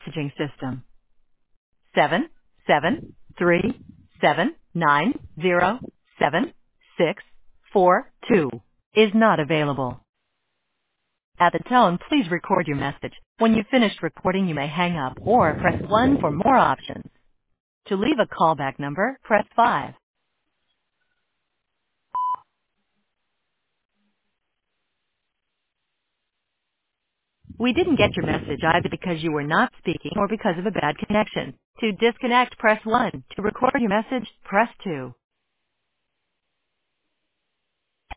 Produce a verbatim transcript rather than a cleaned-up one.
messaging system. Seven seven three seven nine zero seven six four two is not available. At the tone, please record your message. When you've finished recording, you may hang up or press one for more options. To leave a callback number, press five. We didn't get your message either because you were not speaking or because of a bad connection. To disconnect, press one. To record your message, press two.